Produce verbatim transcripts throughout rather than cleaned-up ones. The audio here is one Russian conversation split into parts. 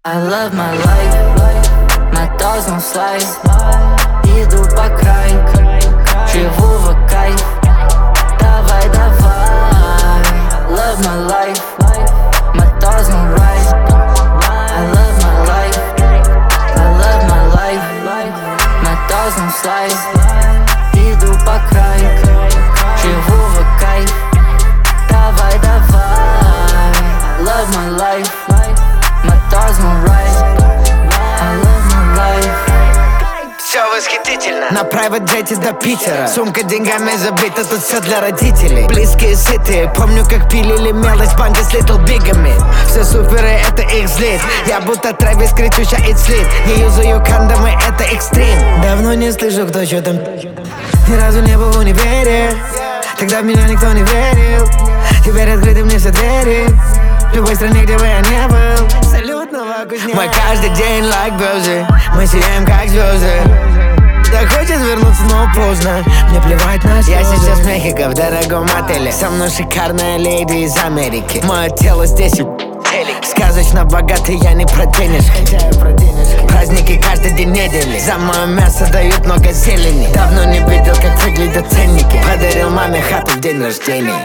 I love my life, мотоз on slide. Иду по краю, живу в кайф. Давай, давай. Love my life, мотоз on ride. I love my life, I love my life. Мотоз on slide. Иду по краю, живу в кайф. Давай, давай. Love my life, мотоз on ride. I love my life. Все восхитительно. На private джете до Питера. Сумка деньгами забита, тут все для родителей. Близкие сытые, помню как пилили мелочь в банке с Little Big'ами. Все суперы, это их злит. Я будто Трэвис, кричу, ща it's lit. Не юзаю кондомы, это экстрим. Давно не слышу, кто что там. Ни разу не был в универе, тогда в меня никто не верил. Теперь открыты мне все двери. В любой стране, где бы я не был. Салют, новокузнец. Мы каждый день like бёрзы. Мы сияем как звезды. Да хочет вернуться, но поздно. Мне плевать на слезы. Я сейчас в Мехико, в дорогом отеле. Со мной шикарная леди из Америки. Мое тело здесь и сказочно богатый, я не про денежки. Праздники каждый день недели. За мое мясо дают много зелени. Давно не видел, как выглядят ценники. Подарил маме хату в день рождения.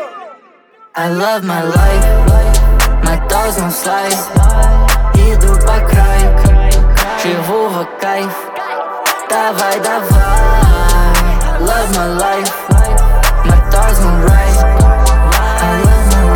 I love my life, мотоз on slide. Иду по краю, живу в кайф. Давай, давай. Love my life, мотоз on ride. I love my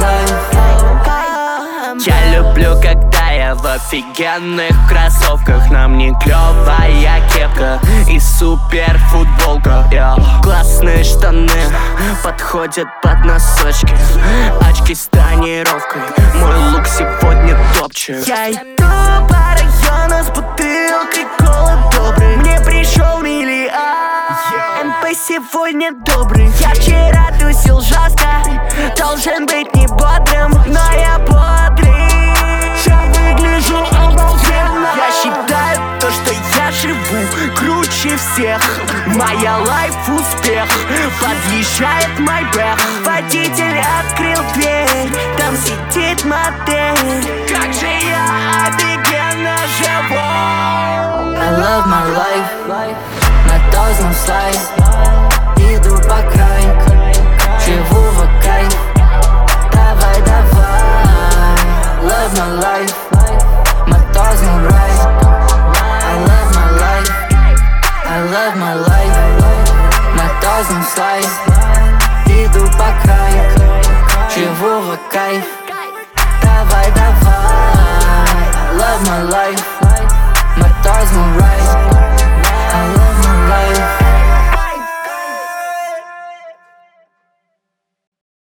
life. Я люблю, когда я в офигенных кроссовках. На мне клёвая кепка и супер футболка. Йо. Классные штаны подходят под носочки. Очки с тонировкой, мой лук сегодня топчик. Я иду по району с бутылкой колы добрый. Мне пришел миллиард, МП сегодня добрый. Я вчера тусил жестко, должен быть не бодрым, но я бодрый. Я выгляжу обалденно. Я считаю то, что я живу круче всех. Моя лайф успех. Подъезжает мой бэх. Водитель открыл дверь, там сидит модель. Как же я офигенно живу. I love my life, мотоз on slide. Иду по краю, живу в кайф. Давай, давай. Love my life, мотоз on ride. I love my life, I love my life. Мотоз on slide. Иду по краю, живу в кайф. Давай, давай. Love my life, мотоз on ride.